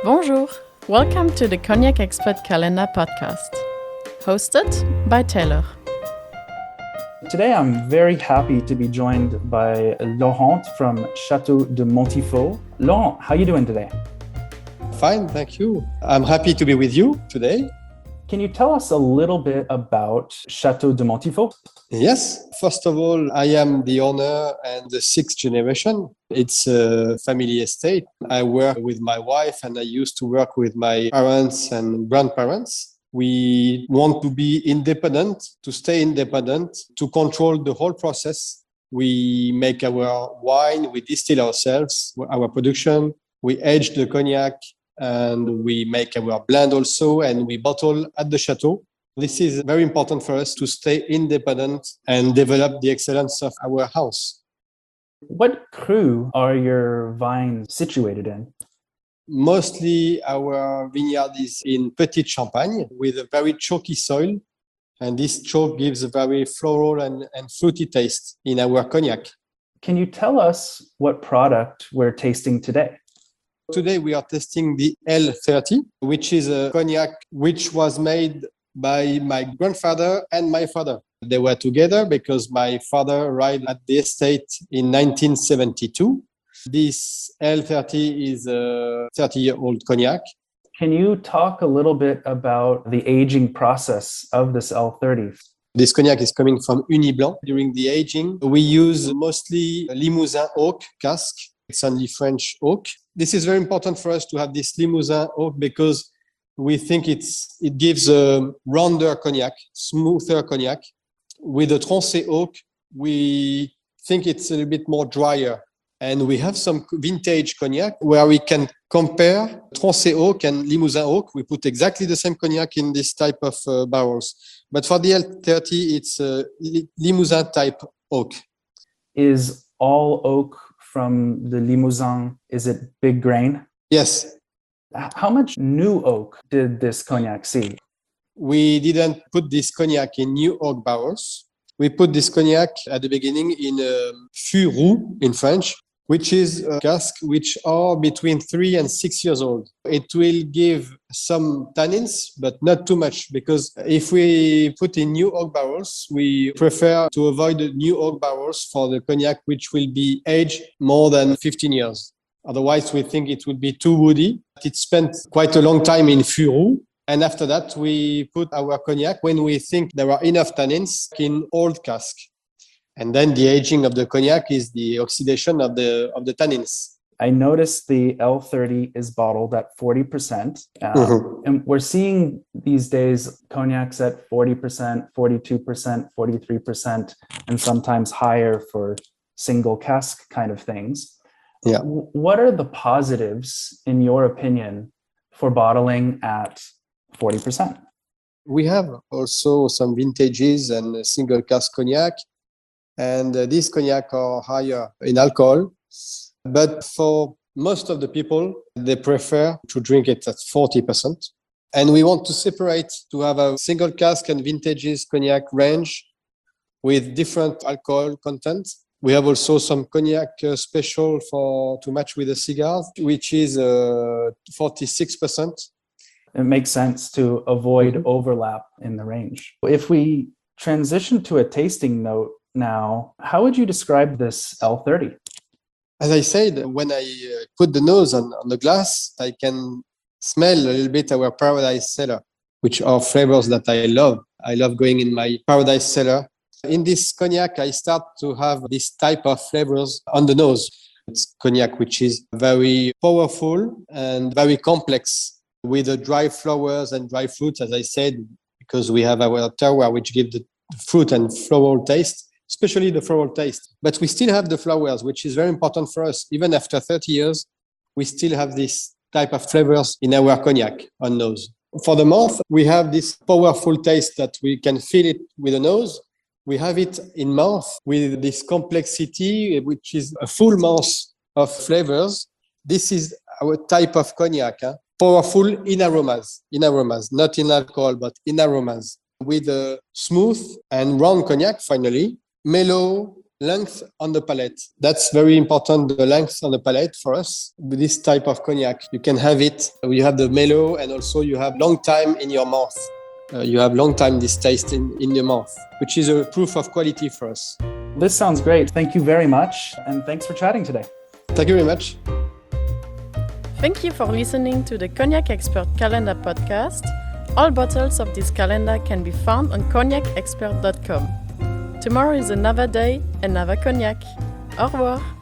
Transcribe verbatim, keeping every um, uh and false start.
Bonjour, welcome to the Cognac Expert Calendar podcast, hosted by Taylor. Today I'm very happy to be joined by Laurent from Chateau de Montifaux. Laurent, how are you doing today? Fine, thank you. I'm happy to be with you today. Can you tell us a little bit about Chateau de Montifaux? Yes. First of all, I am the owner and the sixth generation. It's a family estate. I work with my wife and I used to work with my parents and grandparents. We want to be independent, to stay independent, to control the whole process. We make our wine, we distill ourselves, our production, we age the cognac, and we make our blend also, and we bottle at the chateau. This is very important for us to stay independent and develop the excellence of our house. What cru are your vines situated in? Mostly our vineyard is in Petite Champagne with a very chalky soil. And this chalk gives a very floral and, and fruity taste in our cognac. Can you tell us what product we're tasting today? Today we are testing the L thirty, which is a cognac which was made by my grandfather and my father. They were together because my father arrived at the estate in nineteen seventy-two. This L thirty is a thirty-year-old cognac. Can you talk a little bit about the aging process of this L thirty? This cognac is coming from Uni-Blanc. During the aging, we use mostly Limousin oak cask. It's only French oak. This is very important for us to have this Limousin oak because we think it's it gives a rounder cognac, smoother cognac. With the Tronchet oak, we think it's a little bit more drier. And we have some vintage cognac where we can compare Tronchet oak and Limousin oak. We put exactly the same cognac in this type of uh, barrels. But for the L thirty, it's uh, Limousin type oak. Is all oak from the Limousin, is it big grain? Yes. How much new oak did this cognac see? We didn't put this cognac in new oak barrels. We put this cognac at the beginning in a fût roux in French, which is a cask which are between three and six years old. It will give some tannins, but not too much, because if we put in new oak barrels, we prefer to avoid the new oak barrels for the cognac which will be aged more than fifteen years. Otherwise, we think it would be too woody. It spent quite a long time in fût roux. And after that, we put our cognac when we think there are enough tannins in old cask. And then the aging of the cognac is the oxidation of the of the tannins. I noticed the L thirty is bottled at forty percent. Um, Mm-hmm. And we're seeing these days cognacs at forty percent, forty-two percent, forty-three percent, and sometimes higher for single cask kind of things. Yeah. W- What are the positives, in your opinion, for bottling at forty percent? We have also some vintages and single cask cognac. And uh, these cognac are higher in alcohol. But for most of the people, they prefer to drink it at forty percent. And we want to separate, to have a single cask and vintages cognac range with different alcohol content. We have also some cognac uh, special for to match with the cigars, which is uh, forty-six percent. It makes sense to avoid Mhm. overlap in the range. If we transition to a tasting note now, how would you describe this L thirty? As I said, when I uh, put the nose on, on the glass, I can smell a little bit our Paradise Cellar, which are flavors that I love. I love going in my Paradise Cellar. In this cognac, I start to have this type of flavors on the nose. It's cognac which is very powerful and very complex with the dry flowers and dry fruits, as I said, because we have our terroir which give the fruit and floral taste, especially the floral taste. But we still have the flowers, which is very important for us. Even after thirty years, we still have this type of flavors in our cognac on nose. For the mouth, we have this powerful taste that we can feel it with the nose. We have it in mouth with this complexity, which is a full mouth of flavors. This is our type of cognac, huh? Powerful in aromas, in aromas, not in alcohol, but in aromas. With a smooth and round cognac, finally, mellow, length on the palate. That's very important, the length on the palate for us. With this type of cognac, you can have it, you have the mellow, and also you have long time in your mouth. Uh, you have long time this taste in, in your mouth, which is a proof of quality for us. This sounds great. Thank you very much. And thanks for chatting today. Thank you very much. Thank you for listening to the Cognac Expert Calendar podcast. All bottles of this calendar can be found on cognac expert dot com. Tomorrow is another day, another cognac. Au revoir.